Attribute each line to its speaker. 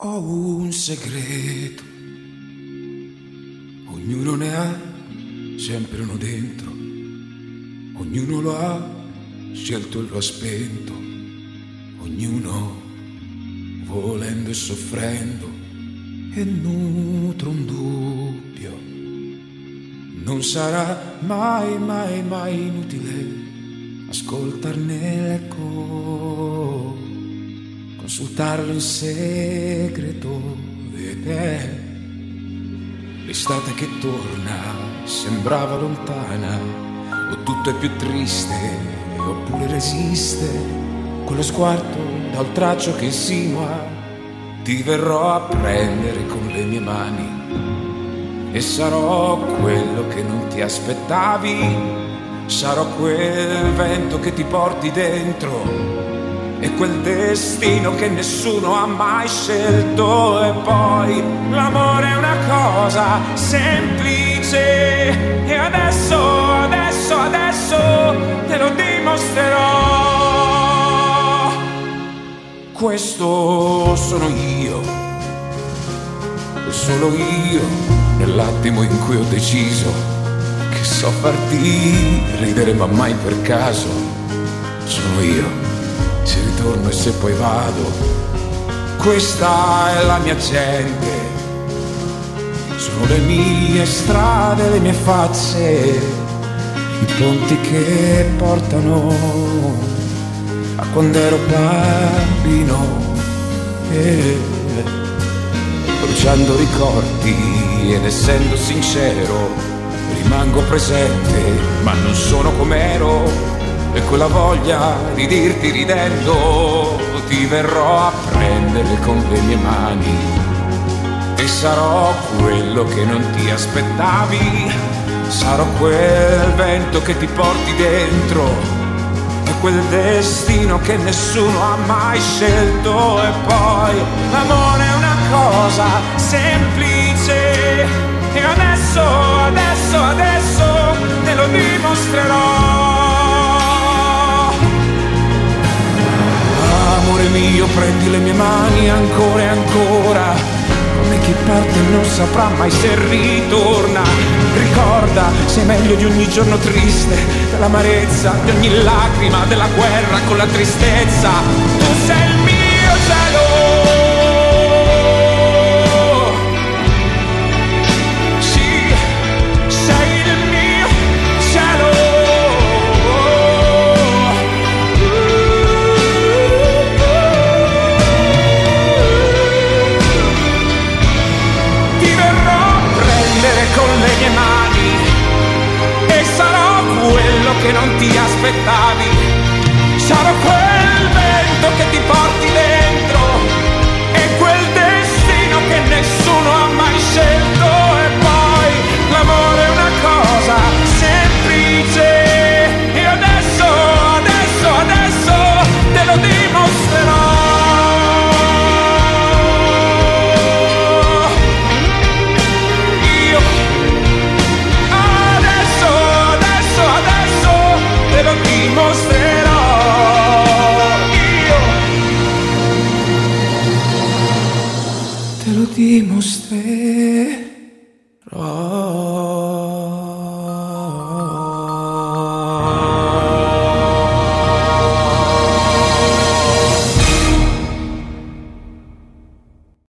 Speaker 1: Ho un segreto, ognuno ne ha sempre uno dentro, ognuno lo ha scelto e lo ha spento, ognuno volendo e soffrendo e nutre un dubbio. Non sarà mai, mai, mai inutile ascoltarne l'eco, consultarlo in segreto, ed è l'estate che torna, sembrava lontana, o tutto è più triste, oppure resiste quello sguardo da oltraggio che insinua. Ti verrò a prendere con le mie mani e sarò quello che non ti aspettavi, sarò quel vento che ti porti dentro e quel destino che nessuno ha mai scelto. E poi l'amore è una cosa semplice e adesso te lo dimostrerò. Questo sono io, e solo io, nell'attimo in cui ho deciso che so farti ridere ma mai per caso. Sono io, se ritorno e se poi vado, questa è la mia gente, sono le mie strade, le mie facce, i ponti che portano a quando ero bambino, bruciando ricordi ed essendo sincero rimango presente, ma non sono com'ero. E quella voglia di dirti ridendo, ti verrò a prendere con le mie mani e sarò quello che non ti aspettavi, sarò quel vento che ti porti dentro e quel destino che nessuno ha mai scelto. E poi l'amore è una cosa semplice e adesso te lo dimostrerò. Amore mio, prendi le mie mani ancora e ancora, come chi parte non saprà mai se ritorna. Ricorda, sei meglio di ogni giorno triste, dell'amarezza, di ogni lacrima, della guerra con la tristezza. Tu sei il mio cielo, sì, sei il mio cielo. Con le mie mani e sarò quello che non ti aspettavi, sarò quel vento che ti porti dentro e quel destino che nessuno ha mai scelto. E poi l'amore è una cosa semplice e adesso te lo dimostrerò. Dimostrerò.